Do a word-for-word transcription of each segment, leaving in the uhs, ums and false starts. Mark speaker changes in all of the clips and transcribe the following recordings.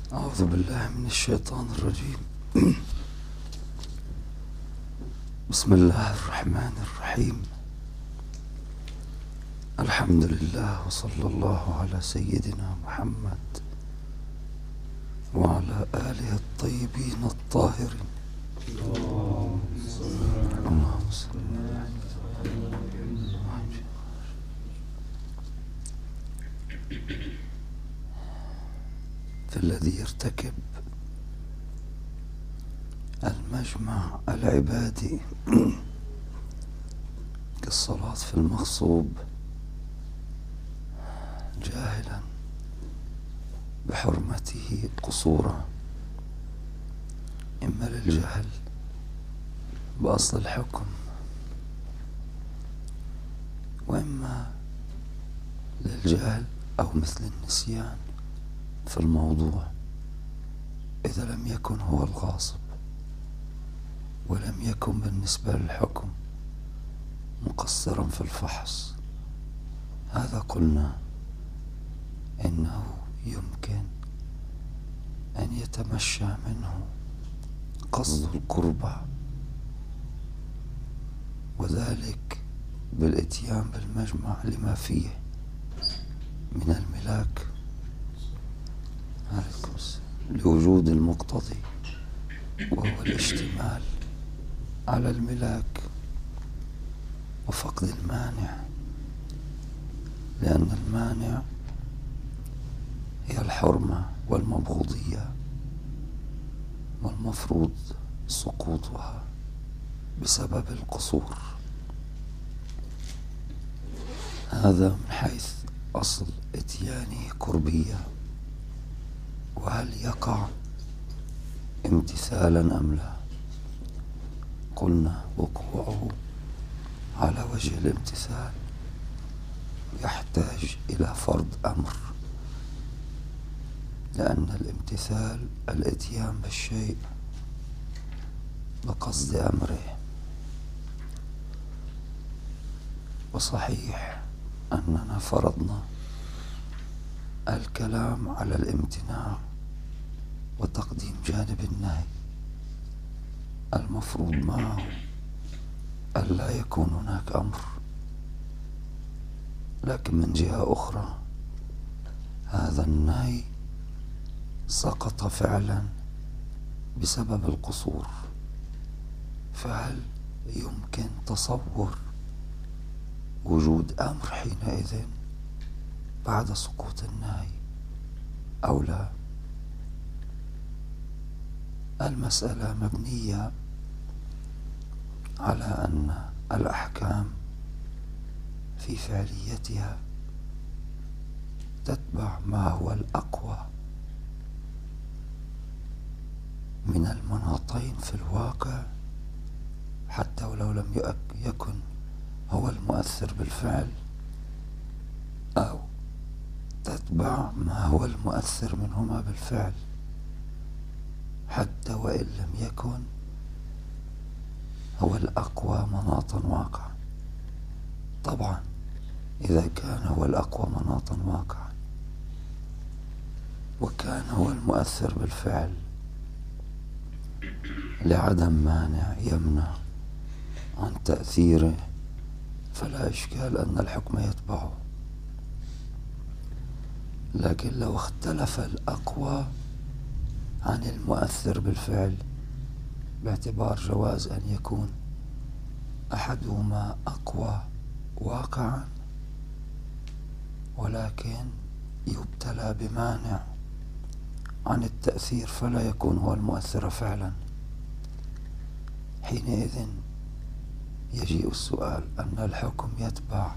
Speaker 1: أعوذ بالله من الشيطان الرجيم. بسم الله الرحمن الرحيم. الحمد لله وصلى الله على سيدنا محمد وعلى آله الطيبين الطاهرين. اللهم صل فالذي يرتكب المجمع العبادي كالصلاة في المغصوب جاهلا بحرمته قصورا، إما للجهل بأصل الحكم وإما للجهل أو مثل النسيان في الموضوع إذا لم يكن هو الغاصب ولم يكن بالنسبة للحكم مقصرا في الفحص، هذا قلنا إنه يمكن أن يتمشى منه قصد القربى، وذلك بالإتيان بالمجمع لما فيه من الملاك لوجود المقتضي، وهو الاشتمال على الملاك وفقد المانع، لأن المانع هي الحرمة والمبغوضية والمفروض سقوطها بسبب القصور. هذا من حيث أصل إتيانه قربية. وهل يقع امتثالا أم لا؟ قلنا وقوعه على وجه الامتثال يحتاج إلى فرض أمر، لأن الامتثال الاتيان بالشيء بقصد أمره. وصحيح أننا فرضنا الكلام على الامتناع وتقديم جانب النهي المفروض معه ألا يكون هناك أمر، لكن من جهة أخرى هذا النهي سقط فعلا بسبب القصور، فهل يمكن تصور وجود أمر حينئذ بعد سقوط النهي أو لا؟ المسألة مبنية على أن الأحكام في فعليتها تتبع ما هو الأقوى من المناطين في الواقع، حتى ولو لم يكن هو المؤثر بالفعل، أو تتبع ما هو المؤثر منهما بالفعل حتى وإن لم يكن هو الأقوى مناطا واقعا. طبعا إذا كان هو الأقوى مناطا واقعا وكان هو المؤثر بالفعل لعدم مانع يمنع عن تأثيره، فلا إشكال أن الحكم يتبعه. لكن لو اختلف الأقوى عن المؤثر بالفعل باعتبار جواز أن يكون أحدهما أقوى واقعا ولكن يبتلى بمانع عن التأثير فلا يكون هو المؤثر فعلا، حينئذ يجيء السؤال أن الحكم يتبع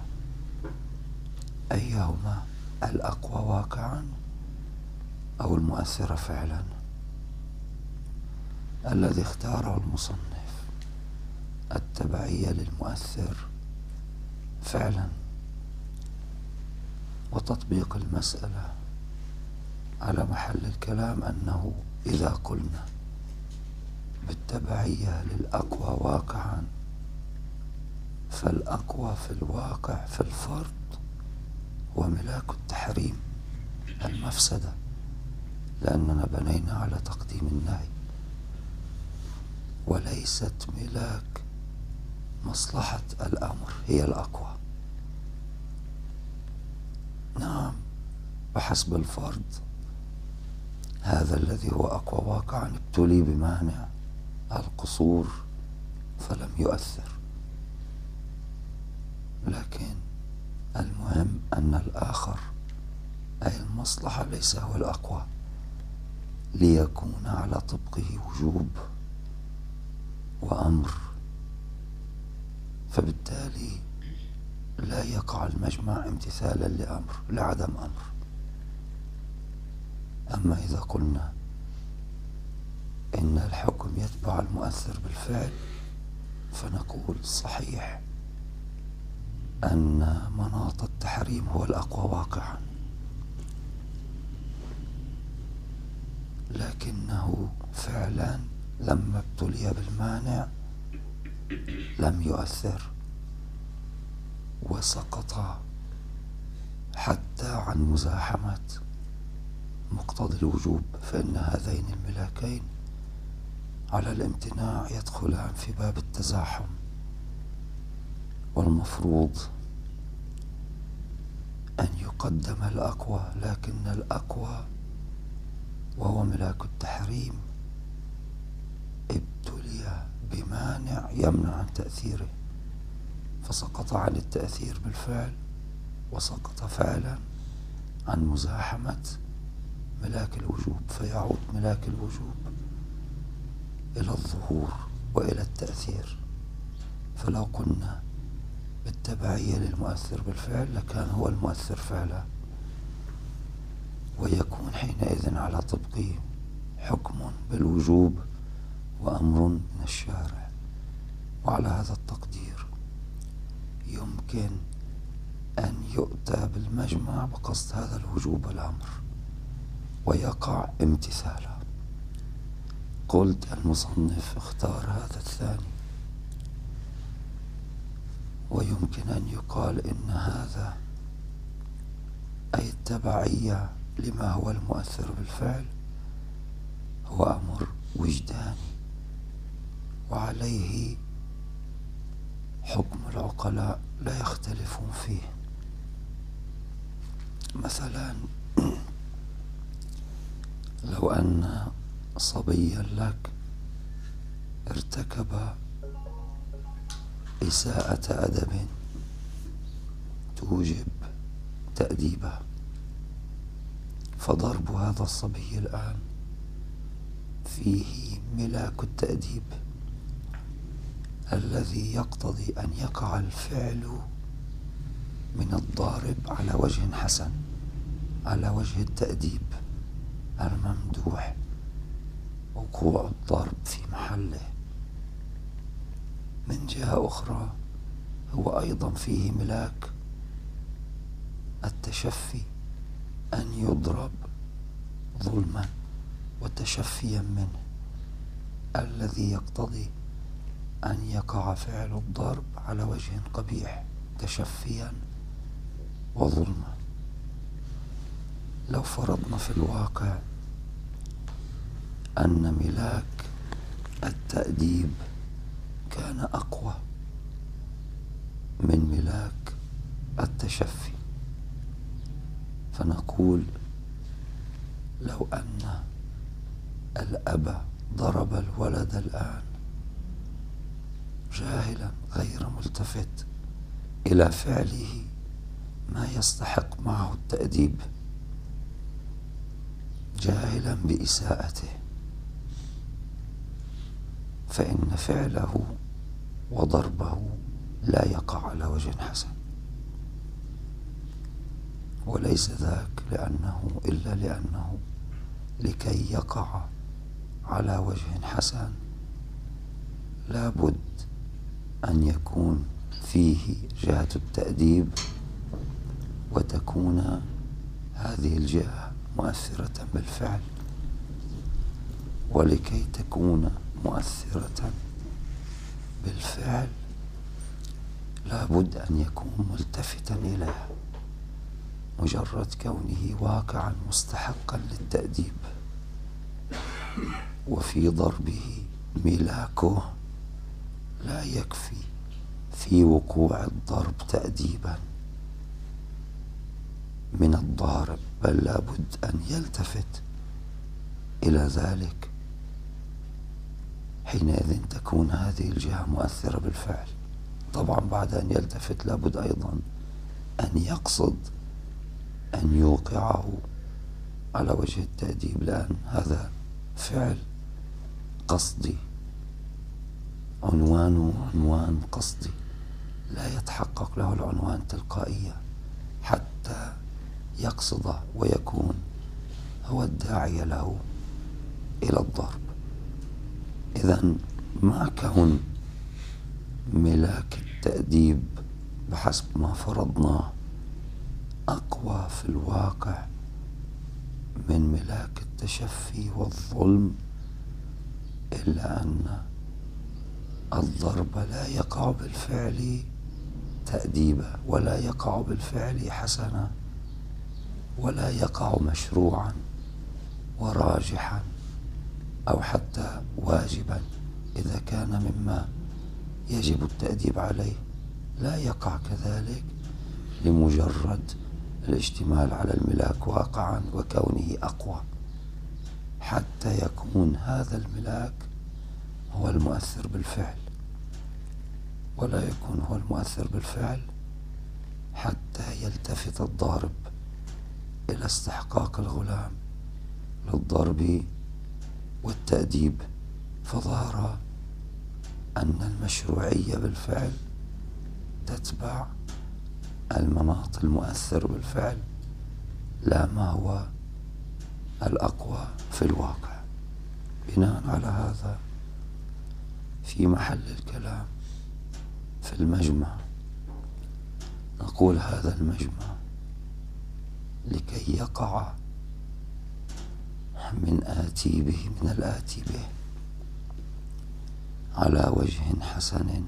Speaker 1: أيهما الأقوى واقعا أو المؤثر فعلا. الذي اختاره المصنف التبعية للمؤثر فعلا، وتطبيق المسألة على محل الكلام أنه إذا قلنا بالتبعية للأقوى واقعا فالأقوى في الواقع في الفرض هو ملاك التحريم المفسدة، لأننا بنينا على تقديم النهي، وليست ملاك مصلحة الأمر هي الأقوى. نعم، بحسب الفرض هذا الذي هو أقوى واقعا ابتلي بمانع القصور فلم يؤثر، لكن المهم أن الآخر أي المصلحة ليس هو الأقوى ليكون على طبقه وجوب وأمر، فبالتالي لا يقع المجمع امتثالا لأمر لعدم أمر. أما إذا قلنا إن الحكم يتبع المؤثر بالفعل، فنقول صحيح أن مناط التحريم هو الأقوى واقعا، لكنه فعلا لما ابتلي بالمانع لم يؤثر وسقط حتى عن مزاحمة مقتضي الوجوب، فإن هذين الملاكين على الامتناع يدخلان في باب التزاحم، والمفروض أن يقدم الأقوى، لكن الأقوى وهو ملاك التحريم ابتلي بمانع يمنع عن تأثيره، فسقط عن التأثير بالفعل وسقط فعلا عن مزاحمة ملاك الوجوب، فيعود ملاك الوجوب إلى الظهور وإلى التأثير. فلو قلنا بالتبعية للمؤثر بالفعل لكان هو المؤثر فعلا، ويكون حينئذ على طبقه حكم بالوجوب وأمر من الشارع. وعلى هذا التقدير يمكن أن يؤتى بالمجمع بقصد هذا الوجوب والأمر ويقع امتثالا. قلت المصنف اختار هذا الثاني، ويمكن أن يقال إن هذا أي التبعية لما هو المؤثر بالفعل هو أمر وجداني، وعليه حكم العقلاء لا يختلفون فيه. مثلا لو أن صبيا لك ارتكب إساءة أدب توجب تأديبه، فضرب هذا الصبي الآن فيه ملاك التأديب الذي يقتضي أن يقع الفعل من الضارب على وجه حسن، على وجه التأديب الممدوح، وقوع الضرب في محله. من جهة أخرى هو أيضا فيه ملاك التشفي، أن يضرب ظلما وتشفيا منه، الذي يقتضي أن يقع فعل الضرب على وجه قبيح تشفيا وظلما. لو فرضنا في الواقع أن ملاك التأديب كان أقوى من ملاك التشفي، فنقول لو أن الأب ضرب الولد الآن جاهلا غير ملتفت إلى فعله ما يستحق معه التأديب، جاهلا بإساءته، فإن فعله وضربه لا يقع على وجه حسن، وليس ذاك لأنه إلا لأنه لكي يقع على وجه حسن لابد أن يكون فيه جهة التأديب، وتكون هذه الجهة مؤثرة بالفعل، ولكي تكون مؤثرة بالفعل لابد أن يكون ملتفتا إليها. مجرد كونه واقعا مستحقا للتأديب وفي ضربه ملاكه لا يكفي في وقوع الضرب تأديبا من الضارب، بل لابد أن يلتفت إلى ذلك. حينئذ تكون هذه الجهة مؤثرة بالفعل. طبعا بعد أن يلتفت لابد أيضا أن يقصد أن يوقعه على وجه التأديب، لأن هذا فعل قصدي، عنوانه عنوان قصدي، لا يتحقق له العنوان تلقائيا حتى يقصد ويكون هو الداعي له إلى الضرب. إذن مع كون ملاك التأديب بحسب ما فرضناه أقوى في الواقع من ملاك التشفي والظلم، إلا أن الضرب لا يقع بالفعل تأديبا، ولا يقع بالفعل حسنا، ولا يقع مشروعا وراجحا أو حتى واجبا إذا كان مما يجب التأديب عليه. لا يقع كذلك لمجرد الاشتمال على الملاك واقعا وكونه أقوى، حتى يكون هذا الملاك هو المؤثر بالفعل، ولا يكون هو المؤثر بالفعل حتى يلتفت الضارب إلى استحقاق الغلام للضرب والتأديب، فظهر أن المشروعية بالفعل تتبع المناط المؤثر بالفعل، لا ما هو الأقوى في الواقع. بناء على هذا في محل الكلام في المجمع نقول هذا المجمع لكي يقع من آتي به من الآتي به على وجه حسن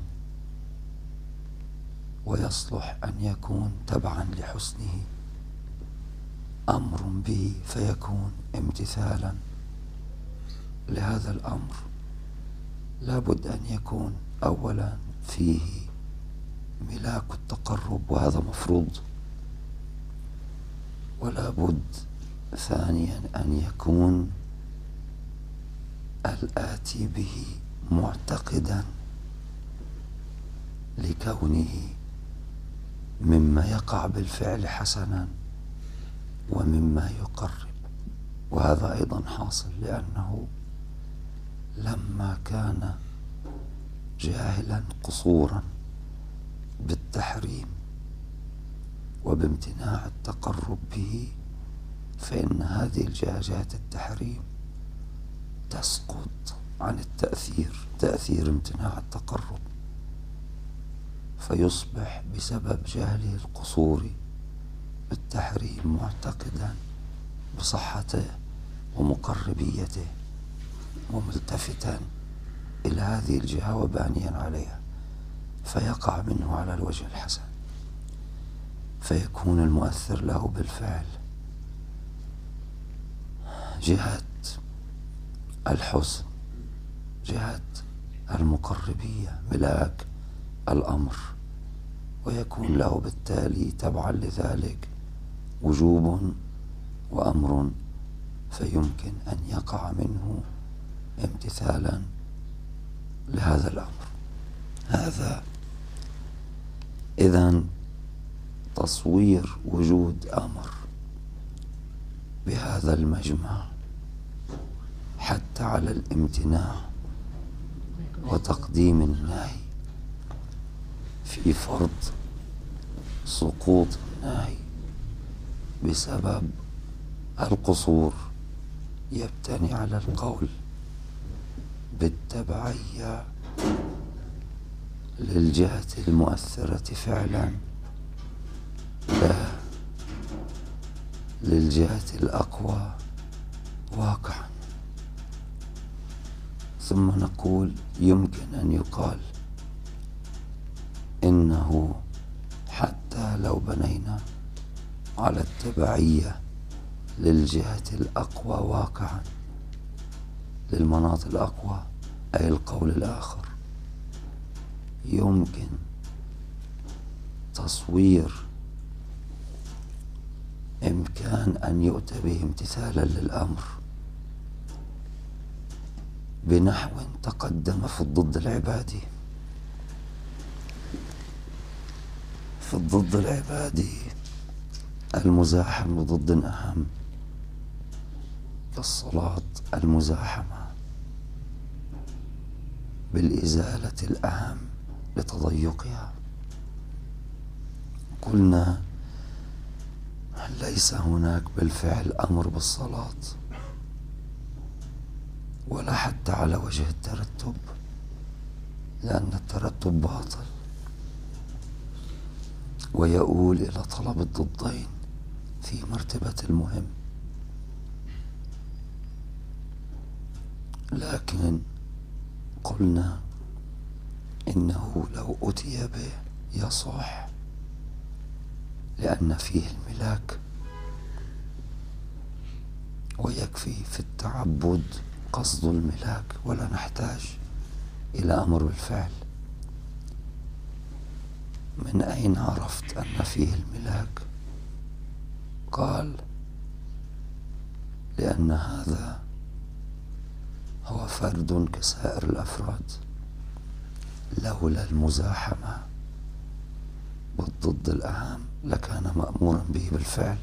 Speaker 1: ويصلح أن يكون تبعا لحسنه أمر به فيكون امتثالا لهذا الأمر، لابد أن يكون أولا فيه ملاك التقرب، وهذا مفروض، ولا بد ثانيا أن يكون الآتي به معتقدا لكونه مما يقع بالفعل حسنا ومما يقرب. وهذا أيضا حاصل لأنه لما كان جاهلا قصورا بالتحريم وبامتناع التقرب به، فإن هذه الجهة جهة التحريم تسقط عن التأثير، تأثير امتناع التقرب، فيصبح بسبب جهله القصور بالتحريم معتقدا بصحته ومقربيته وملتفتا إلى هذه الجهة وبانيا عليها، فيقع منه على الوجه الحسن، فيكون المؤثر له بالفعل جهة الحسن، جهة المقربية، ملاك الأمر، ويكون له بالتالي تبعا لذلك وجوب وأمر، فيمكن أن يقع منه امتثالا لهذا الأمر. هذا إذن تصوير وجود أمر بهذا المجمع حتى على الامتناع وتقديم النهي في فرض سقوط النهي بسبب القصور، يبتني على القول بالتبعية للجهة المؤثرة فعلا لا للجهة الأقوى واقعا. ثم نقول يمكن أن يقال إنه حتى لو بنينا على التبعية للجهة الأقوى واقعا، للمناط الأقوى أي القول الآخر، يمكن تصوير إمكان أن يؤتى به امتثالا للأمر بنحو تقدم في الضد العبادي. في الضد العبادي المزاحم بضد أهم، كالصلاة المزاحمة بالإزالة الأهم لتضيقها. قلنا ليس هناك بالفعل أمر بالصلاة ولا حتى على وجه الترتب، لأن الترتب باطل ويؤول إلى طلب الضدين في مرتبة المهم. لكن قلنا إنه لو أتي به يصح، لأن فيه الملاك، ويكفي في التعبد قصد الملاك ولا نحتاج إلى أمر بالفعل. من أين عرفت أن فيه الملاك؟ قال لأن هذا هو فرد كسائر الأفراد، لولا المزاحمة بالضد الأهم لكان مأمورا به بالفعل،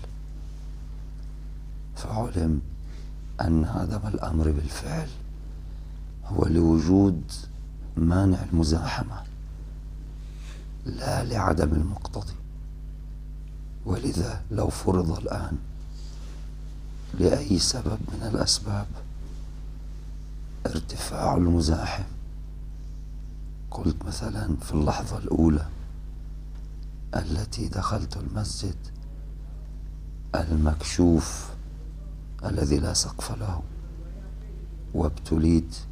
Speaker 1: فعلم أن عدم الأمر بالفعل هو لوجود مانع المزاحمة لا لعدم المقتضي. ولذا لو فرض الآن لأي سبب من الأسباب ارتفاع المزاحم، قلت مثلا في اللحظة الأولى التي دخلت المسجد المكشوف الذي لا سقف له وابتليت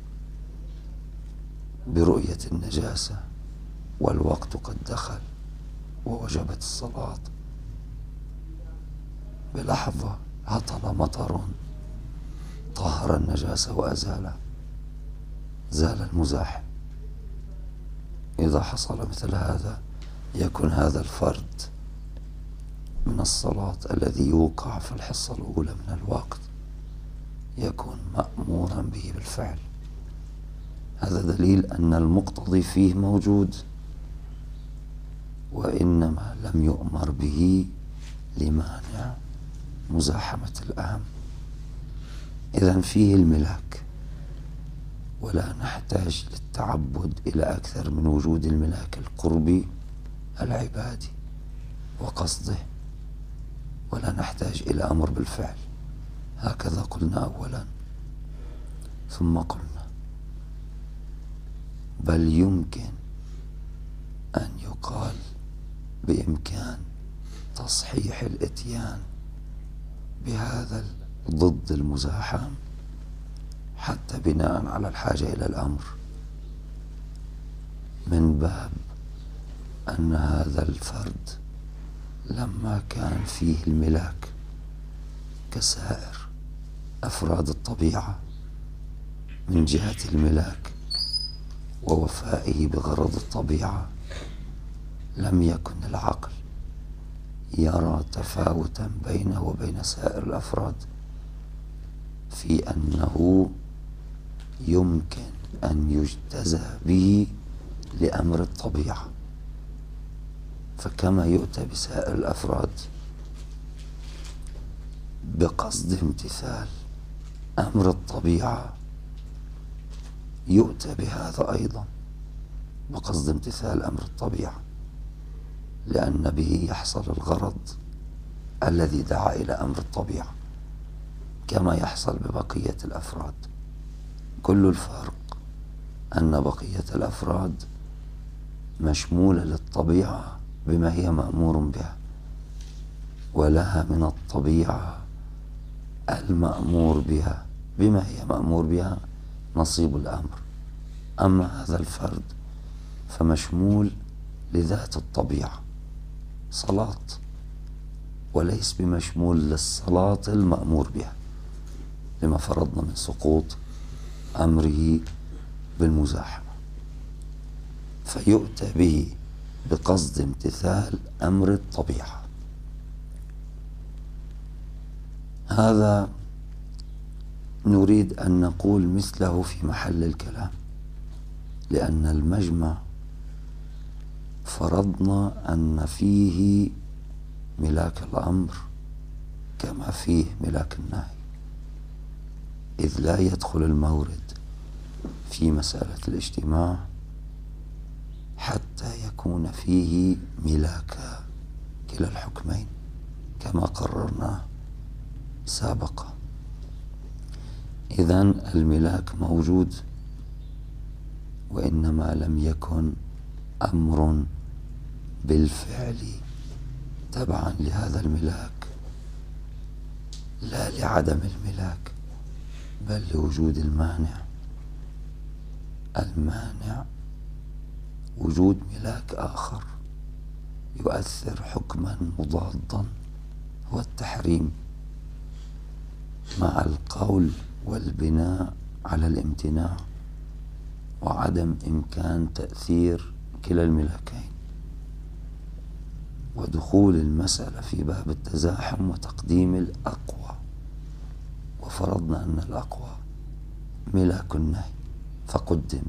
Speaker 1: برؤية النجاسة والوقت قد دخل ووجبت الصلاة، بلحظة هطل مطر طهر النجاسة وأزاله، زال المزاحم. إذا حصل مثل هذا يكون هذا الفرد من الصلاة الذي يوقع في الحصة الأولى من الوقت يكون مأمورا به بالفعل. هذا دليل أن المقتضي فيه موجود، وإنما لم يؤمر به لمانع مزاحمة الأهم. إذن فيه الملاك، ولا نحتاج للتعبد إلى أكثر من وجود الملاك القربي العبادي وقصده، ولا نحتاج إلى أمر بالفعل. هكذا قلنا أولا، ثم قلنا بل يمكن أن يقال بإمكان تصحيح الإتيان بهذا ضد المزاحم حتى بناء على الحاجة إلى الأمر، من باب أن هذا الفرد لما كان فيه الملاك كسائر أفراد الطبيعة من جهة الملاك ووفائه بغرض الطبيعة، لم يكن العقل يرى تفاوتا بينه وبين سائر الأفراد في أنه يمكن أن يجتزى به لأمر الطبيعة. فكما يؤتى بسائر الأفراد بقصد امتثال أمر الطبيعة، يؤتى بهذا أيضا بقصد امتثال أمر الطبيعة، لأن به يحصل الغرض الذي دعا إلى أمر الطبيعة، كما يحصل ببقية الأفراد. كل الفرق أن بقية الأفراد مشمولة للطبيعة بما هي مأمور بها، ولها من الطبيعة المأمور بها بما هي مأمور بها نصيب الأمر. أما هذا الفرد فمشمول لذات الطبيعة صلاة، وليس بمشمول للصلاة المأمور بها، لما فرضنا من سقوط أمره بالمزاحمة، فيؤتى به بقصد امتثال أمر الطبيعة. هذا نريد أن نقول مثله في محل الكلام، لأن المجمع فرضنا أن فيه ملاك الأمر كما فيه ملاك النهي، إذ لا يدخل المورد في مسألة الاجتماع حتى يكون فيه ملاك كلا الحكمين كما قررنا سابقا. إذن الملاك موجود، وإنما لم يكن أمر بالفعل تبعا لهذا الملاك، لا لعدم الملاك بل لوجود المانع. المانع وجود ملاك آخر يؤثر حكما مضادا هو التحريم، مع القول والبناء على الامتناع وعدم إمكان تأثير كلا الملاكين، ودخول المسألة في باب التزاحم وتقديم الأقوى، وفرضنا أن الأقوى ملاك النهي فقدم،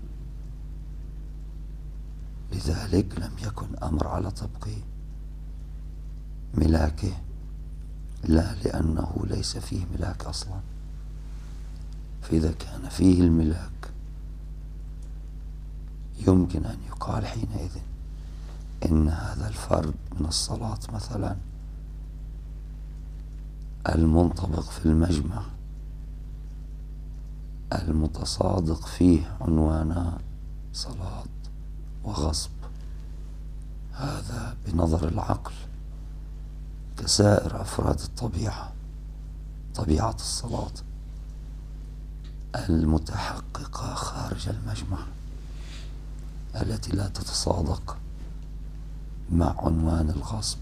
Speaker 1: لذلك لم يكن أمر على طبق ملاكه، لا لأنه ليس فيه ملاك أصلا. فإذا كان فيه الملاك يمكن أن يقال حينئذ إن هذا الفرد من الصلاة مثلا المنطبق في المجمع المتصادق فيه عنوانا صلاة وغصب، هذا بنظر العقل كسائر أفراد الطبيعة، طبيعة الصلاة المتحققة خارج المجمع التي لا تتصادق مع عنوان الغصب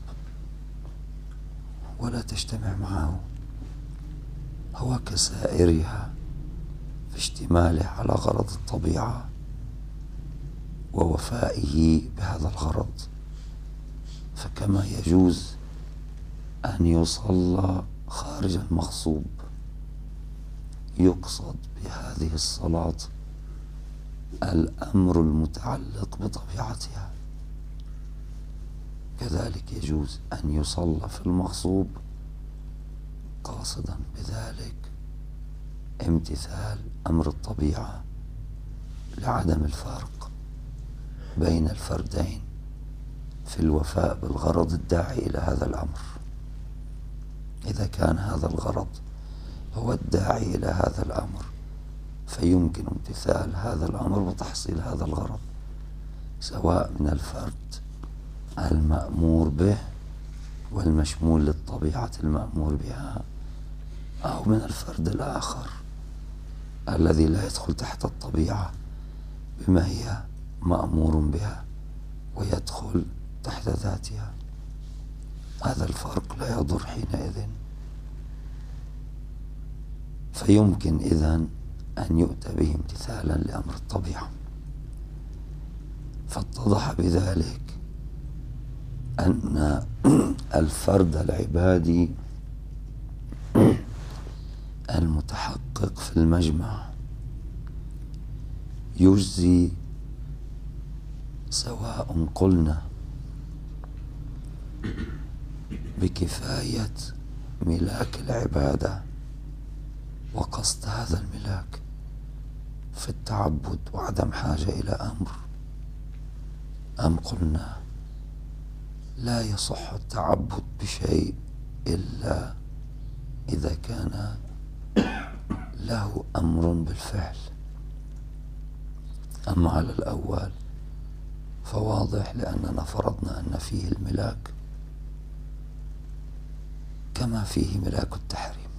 Speaker 1: ولا تجتمع معه، هو كسائرها في اشتماله على غرض الطبيعة ووفائه بهذا الغرض. فكما يجوز أن يصلى خارج المغصوب يقصد بهذه الصلاة الأمر المتعلق بطبيعتها، كذلك يجوز أن يصلى في المغصوب قاصدا بذلك امتثال أمر الطبيعة لعدم الفرق بين الفردين في الوفاء بالغرض الداعي إلى هذا الأمر. إذا كان هذا الغرض هو الداعي إلى هذا الأمر فيمكن امتثال هذا الأمر وتحصيل هذا الغرض، سواء من الفرد المأمور به والمشمول للطبيعة المأمور بها، أو من الفرد الآخر الذي لا يدخل تحت الطبيعة بما هي مأمور بها ويدخل تحت ذاتها. هذا الفرق لا يضر حينئذ، فيمكن إذن أن يؤتى به امتثالا لأمر الطبيعة. فاتضح بذلك أن الفرد العبادي المتحقق في المجمع يجزي، سواء قلنا بكفاية ملاك العبادة وقصد هذا الملاك في التعبد وعدم حاجة إلى أمر، أم قلنا لا يصح التعبد بشيء إلا إذا كان له أمر بالفعل. أما على الأول فواضح، لأننا فرضنا أن فيه الملاك كما فيه ملاك التحريم،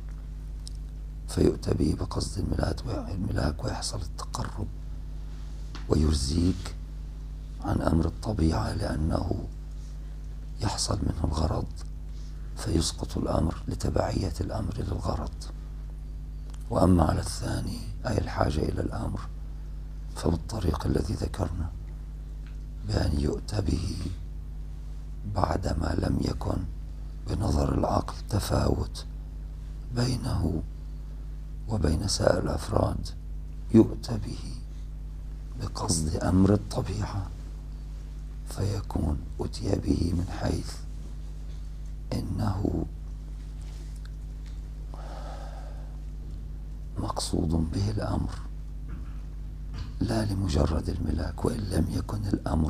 Speaker 1: فيؤتى به بقصد الملاك ويحصل التقرب ويرزيك عن أمر الطبيعة، لأنه يحصل منه الغرض فيسقط الأمر لتبعية الأمر للغرض. وأما على الثاني أي الحاجة إلى الأمر فبالطريق الذي ذكرنا، بأن يؤتى به بعدما لم يكن بنظر العقل تفاوت بينه وبين سائر الأفراد، يؤتى به بقصد أمر الطبيعة، فيكون أتي به من حيث إنه مقصود به الأمر لا لمجرد الملاك، وإن لم يكن الأمر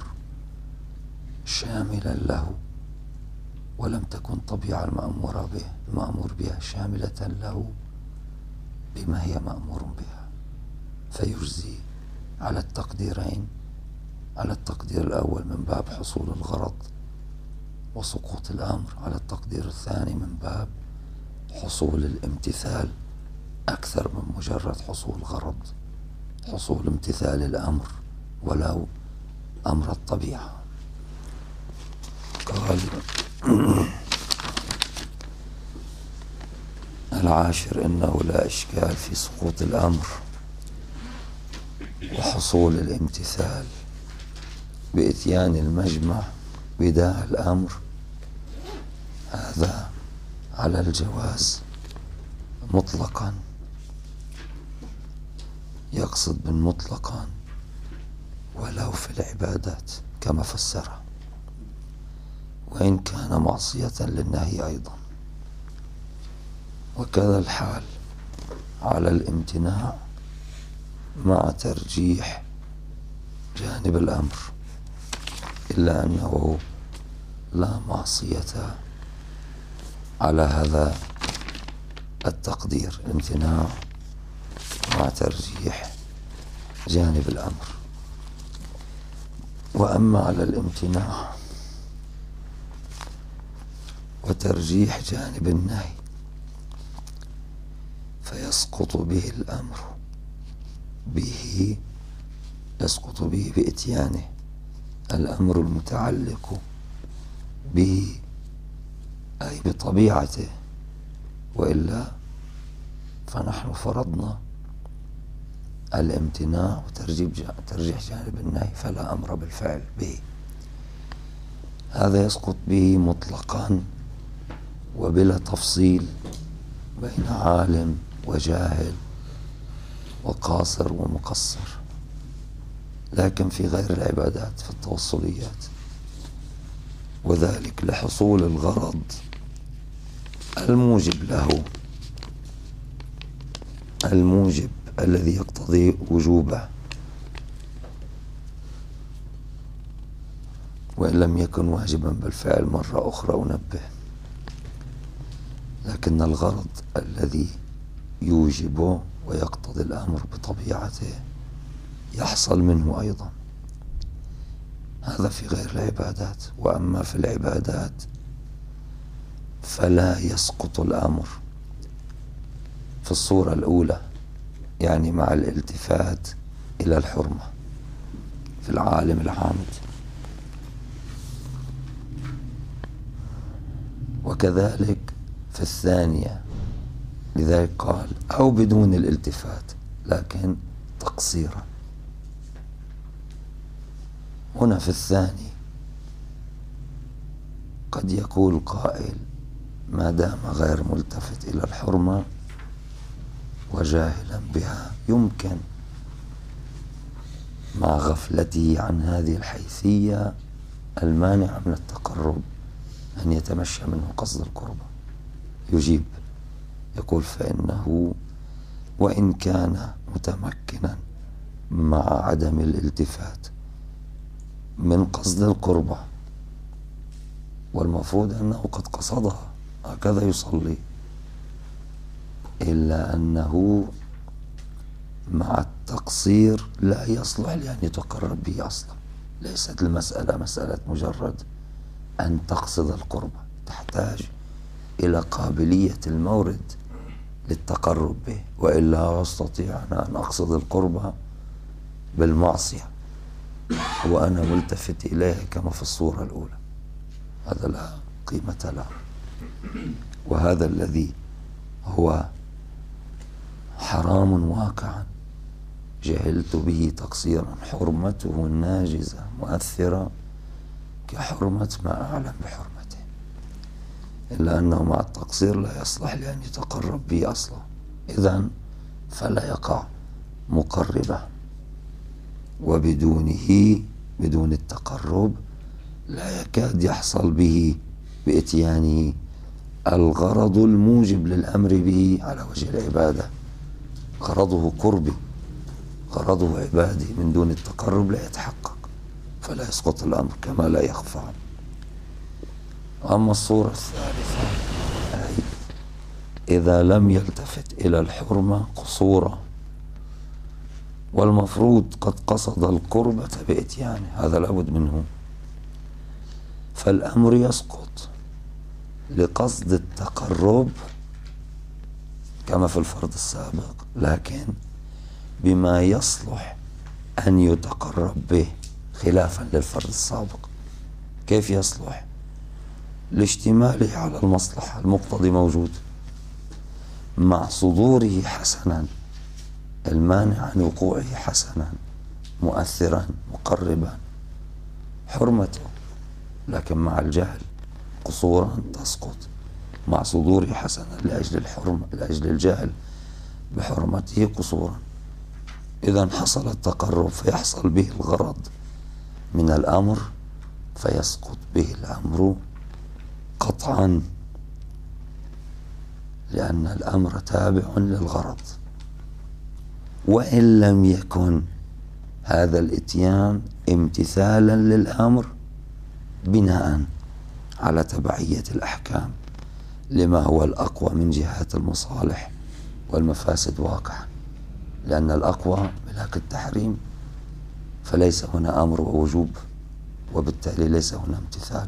Speaker 1: شاملا له ولم تكن طبيعة المأمور به المأمور بها شاملة له بما هي مأمور بها، فيجزي على التقديرين، على التقدير الأول من باب حصول الغرض وسقوط الأمر، على التقدير الثاني من باب حصول الامتثال أكثر من مجرد حصول غرض، حصول امتثال الأمر ولو أمر الطبيعة. قال العاشر إنه لا إشكال في سقوط الأمر وحصول الامتثال بإتيان المجمع بداع الأمر، هذا على الجواز مطلقا، يقصد بالمطلقا ولو في العبادات كما فسرها، وإن كان معصية للنهي أيضا. وكذا الحال على الامتناع مع ترجيح جانب الأمر، إلا أنه لا معصية على هذا التقدير، الامتناع مع ترجيح جانب الأمر. وأما على الامتناع وترجيح جانب النهي فيسقط به الأمر، به يسقط به بإتيانه الأمر المتعلق به أي بطبيعته، وإلا فنحن فرضنا الامتناع وترجيح جانب النهي فلا أمر بالفعل به، هذا يسقط به مطلقا وبلا تفصيل بين عالم وجاهل وقاصر ومقصر. لكن في غير العبادات في التوصليات، وذلك لحصول الغرض الموجب له، الموجب الذي يقتضي وجوبه، وإن لم يكن واجبا بالفعل مرة أخرى أنبه، لكن الغرض الذي يوجبه ويقتضي الأمر بطبيعته يحصل منه أيضا، هذا في غير العبادات. وأما في العبادات فلا يسقط الأمر في الصورة الأولى، يعني مع الالتفات إلى الحرمة في العالم العامد، وكذلك في الثانية، لذلك قال أو بدون الالتفات لكن تقصيرا. هنا في الثاني قد يقول قائل ما دام غير ملتفت إلى الحرمة وجاهلا بها يمكن مع غفلته عن هذه الحيثية المانعة من التقرب أن يتمشى منه قصد القربة. يجيب يقول فإنه وإن كان متمكنا مع عدم الالتفات من قصد القربة، والمفروض أنه قد قصدها هكذا يصلي، إلا أنه مع التقصير لا يصلح لأن يتقرب به أصلا. ليست المسألة مسألة مجرد أن تقصد القربة، تحتاج إلى قابلية المورد للتقرب به، وإلا أستطيع أن أقصد القربة بالمعصية وأنا ملتفت إليها كما في الصورة الأولى، هذا لا قيمة له. وهذا الذي هو حرام واقعا جهلت به تقصيرا، حرمته الناجزة مؤثرة كحرمة ما أعلم بحرمته، إلا أنه مع التقصير لا يصلح لأن يتقرب به أصلا، إذن فلا يقع مقربة، وبدونه بدون التقرب لا يكاد يحصل به بإتيانه الغرض الموجب للأمر به على وجه العبادة. غرضه قربي، غرضه عبادي، من دون التقرب لا يتحقق، فلا يسقط الأمر كما لا يخفى. أما الصورة الثالثة أي إذا لم يلتفت إلى الحرمة قصورا، والمفروض قد قصد القربة بإتيانه، هذا لابد منه، فالأمر يسقط لقصد التقرب كما في الفرض السابق، لكن بما يصلح أن يتقرب به خلافا للفرض السابق. كيف يصلح؟ لاشتماله على المصلحة، المقتضي موجود، مع صدوره حسنا المانع عن وقوعه حسنا مؤثرا مقربا، حرمته، لكن مع الجهل قصورا تسقط، مع صدوره حسنا لأجل الحرمة لأجل الجهل بحرمته قصورا. إذا حصل التقرب فيحصل به الغرض من الأمر فيسقط به الأمر قطعا، لأن الأمر تابع للغرض، وإن لم يكن هذا الإتيان امتثالا للأمر بناء على تبعية الأحكام لما هو الأقوى من جهات المصالح والمفاسد واقعا، لأن الأقوى ملاك التحريم، فليس هنا أمر ووجوب، وبالتالي ليس هنا امتثال،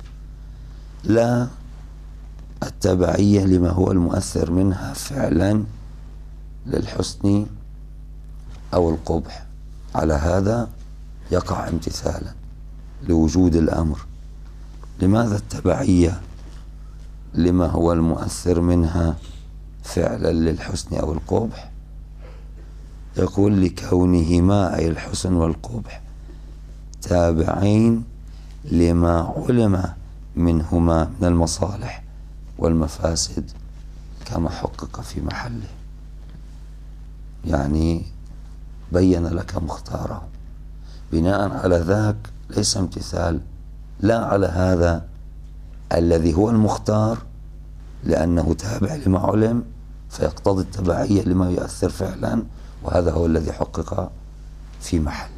Speaker 1: لا التبعية لما هو المؤثر منها فعلا للحسن أو القبح، على هذا يقع امتثالا لوجود الأمر. لماذا التبعية لما هو المؤثر منها فعلا للحسن أو القبح؟ يقول لكونهما أي الحسن والقبح تابعين لما علم منهما من المصالح والمفاسد كما حقق في محله، يعني بين لك مختاره، بناء على ذاك ليس امتثال لا على هذا الذي هو المختار، لأنه تابع لما علم فيقتضي التبعية لما يؤثر فعلا، وهذا هو الذي حقق في محله.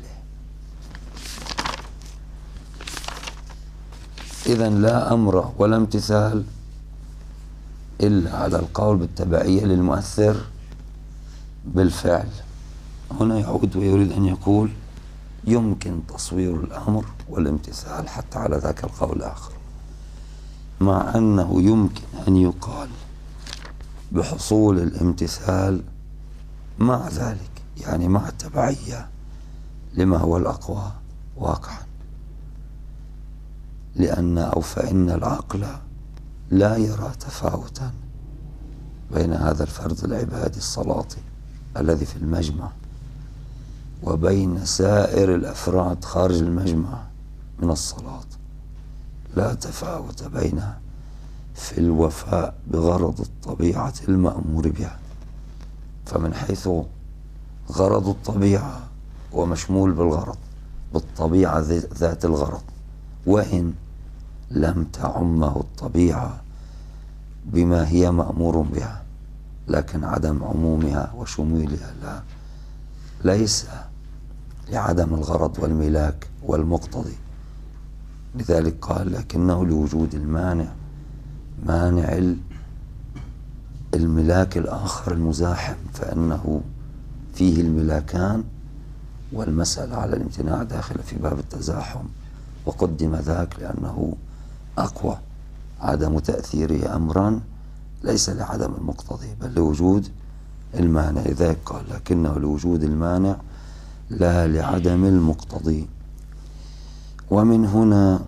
Speaker 1: إذن لا أمر ولا امتثال إلا على القول بالتبعية للمؤثر بالفعل. هنا يعود ويريد أن يقول يمكن تصوير الأمر والامتثال حتى على ذاك القول الآخر، مع أنه يمكن أن يقال بحصول الامتثال مع ذلك، يعني مع التبعية لما هو الأقوى واقعا، لأن أو فإن العقل لا يرى تفاوتا بين هذا الفرض العبادي الصلاتي الذي في المجمع وبين سائر الأفراد خارج المجمع من الصلاة، لا تفاوت بينها في الوفاء بغرض الطبيعة المأمور بها. فمن حيث غرض الطبيعة ومشمول بالغرض بالطبيعة ذات الغرض، وإن لم تعمه الطبيعة بما هي مأمور بها، لكن عدم عمومها وشمولها لا ليس لعدم الغرض والملاك والمقتضي. لذلك قال لكنه لوجود المانع، مانع الملاك الآخر المزاحم، فإنه فيه الملاكان، والمسألة على الامتناع داخل في باب التزاحم، وقدم ذاك لأنه أقوى، عدم تأثيره أمرا ليس لعدم المقتضي بل لوجود المانع، لذلك قال لكنه لوجود المانع لا لعدم المقتضي. ومن هنا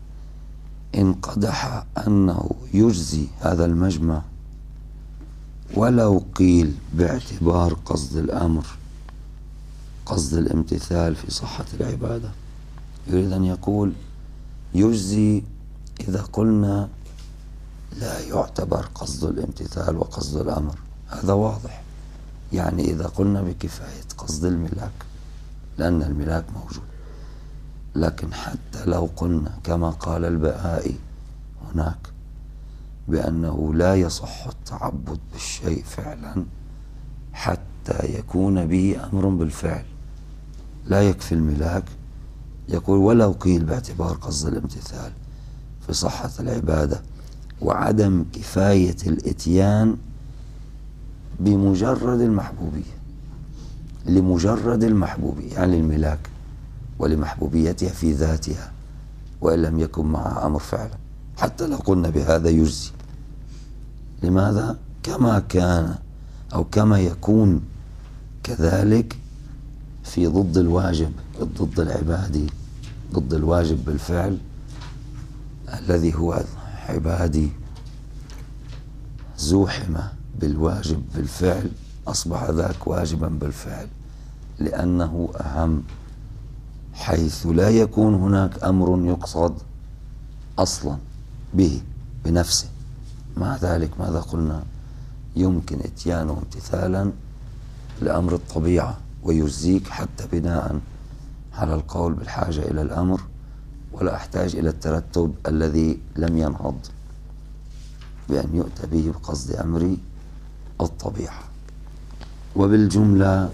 Speaker 1: انقدح أنه يجزي هذا المجمع ولو قيل باعتبار قصد الأمر قصد الامتثال في صحة العبادة، يريد أن يقول يجزي إذا قلنا لا يعتبر قصد الامتثال وقصد الأمر، هذا واضح. يعني إذا قلنا بكفاية قصد الملاك لأن الملاك موجود، لكن حتى لو قلنا كما قال البهائي هناك بأنه لا يصح التعبد بالشيء فعلا حتى يكون به أمر بالفعل، لا يكفي الملاك، يقول ولو قيل باعتبار قصد الامتثال في صحة العبادة وعدم كفاية الإتيان بمجرد المحبوبية، لمجرد المحبوبية يعني الملاك ولمحبوبيتها في ذاتها وإن لم يكن معها أمر فعلا، حتى لو قلنا بهذا يجزي. لماذا؟ كما كان أو كما يكون كذلك في ضد الواجب، ضد العبادي، ضد الواجب بالفعل الذي هو عبادي زوحم بالواجب بالفعل، أصبح ذاك واجبا بالفعل لأنه أهم، حيث لا يكون هناك أمر يقصد أصلا به بنفسه. مع ذلك ماذا قلنا؟ يمكن اتيانه امتثالا لأمر الطبيعة ويجزيك حتى بناء على القول بالحاجة إلى الأمر ولا أحتاج إلى الترتب الذي لم ينهض بأن يؤتى به بقصد أمر الطبيعة. وبالجملة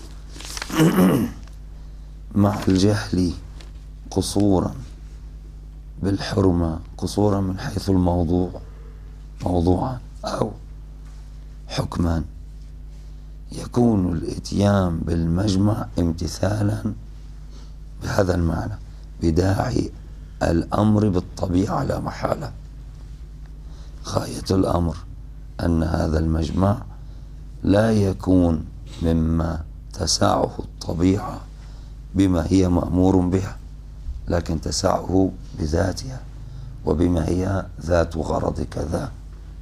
Speaker 1: مع الجهل قصورا بالحرمة، قصورا من حيث الموضوع موضوعا أو حكما، يكون الإتيان بالمجمع امتثالا بهذا المعنى بداعي الأمر بالطبيعة لا محالة. غاية الأمر أن هذا المجمع لا يكون مما تسعه الطبيعة بما هي مأمور بها، لكن تسعه بذاتها وبما هي ذات غرض كذا.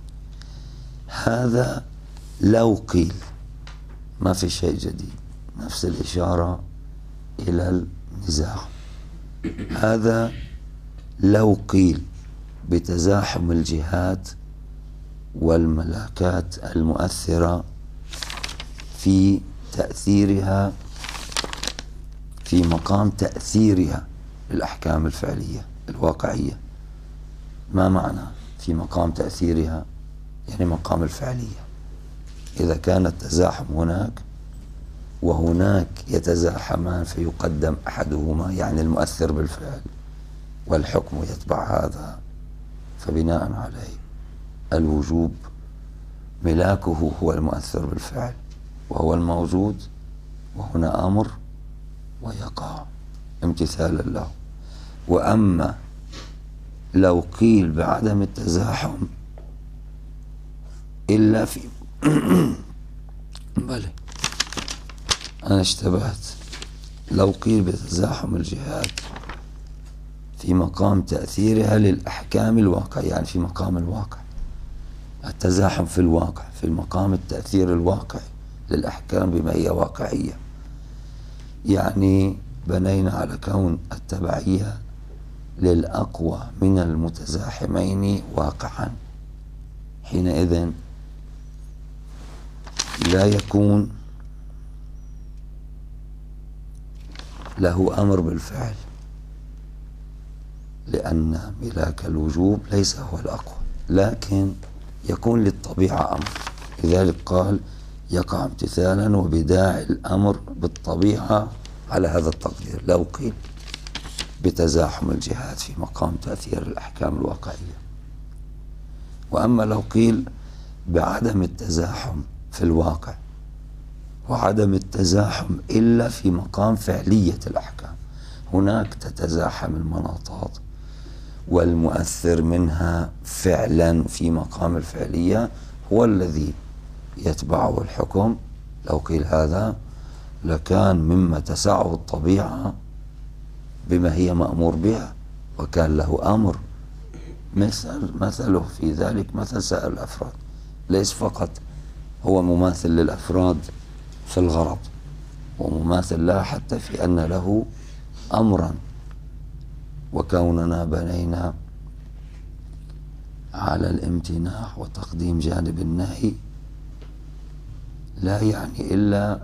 Speaker 1: هذا لو قيل، ما في شيء جديد، نفس الإشارة إلى النزاع. هذا لو قيل بتزاحم الجهات والملاكات المؤثرة في تأثيرها في مقام تأثيرها للأحكام الفعلية الواقعية. ما معنى في مقام تأثيرها؟ يعني مقام الفعلية. إذا كان التزاحم هناك وهناك يتزاحمان فيقدم أحدهما يعني المؤثر بالفعل والحكم يتبع هذا، فبناء عليه الوجوب ملاكه هو المؤثر بالفعل وهو الموجود، وهنا أمر ويقع امتثالا له. وأما لو قيل بعدم التزاحم إلا في بلى أنا اشتبهت، لو قيل بتزاحم الجهات في مقام تأثيرها للأحكام الواقع، يعني في مقام الواقع، التزاحم في الواقع في مقام التأثير الواقعي للأحكام بما هي واقعية، يعني بنينا على كون التبعية للأقوى من المتزاحمين واقعا، حينئذ لا يكون له أمر بالفعل لأن ملاك الوجوب ليس هو الأقوى، لكن يكون للطبيعة أمر، لذلك قال يقع امتثالا وبداعي الأمر بالطبيعة على هذا التقدير لو قيل بتزاحم الجهات في مقام تأثير الأحكام الواقعية. وأما لو قيل بعدم التزاحم في الواقع وعدم التزاحم إلا في مقام فعلية الأحكام، هناك تتزاحم المناطات والمؤثر منها فعلا في مقام الفعلية هو الذي يتبعه الحكم. لو قيل هذا لكان مما تسعه الطبيعة بما هي مأمور بها وكان له أمر، مثل مثله في ذلك مثل سائر الأفراد، ليس فقط هو مماثل للأفراد في الغرض، ومماثل لها حتى في أن له أمرا. وكوننا بنينا على الامتناع وتقديم جانب النهي لا يعني إلا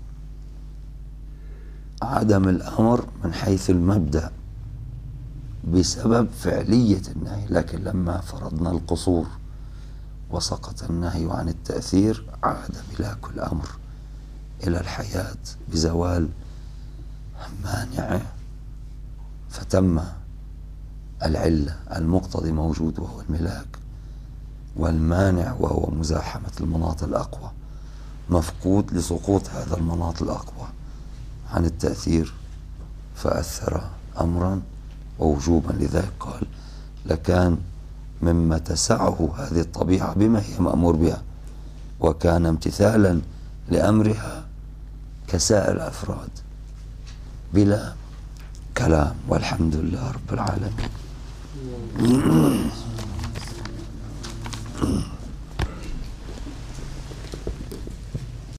Speaker 1: عدم الأمر من حيث المبدأ بسبب فعلية النهي، لكن لما فرضنا القصور وسقط النهي عن التأثير عاد ملاك الأمر إلى الحياة بزوال مانعه، فتم العلة، المقتضي موجود وهو الملاك، والمانع وهو مزاحمة المناط الأقوى مفقود لسقوط هذا المناط الأقوى عن التأثير، فأثر أمرا ووجوبا. لذلك قال لكان مما تسعه هذه الطبيعة بما هي مأمور بها، وكان امتثالا لأمرها كسائر الأفراد بلا كلام. والحمد لله رب العالمين.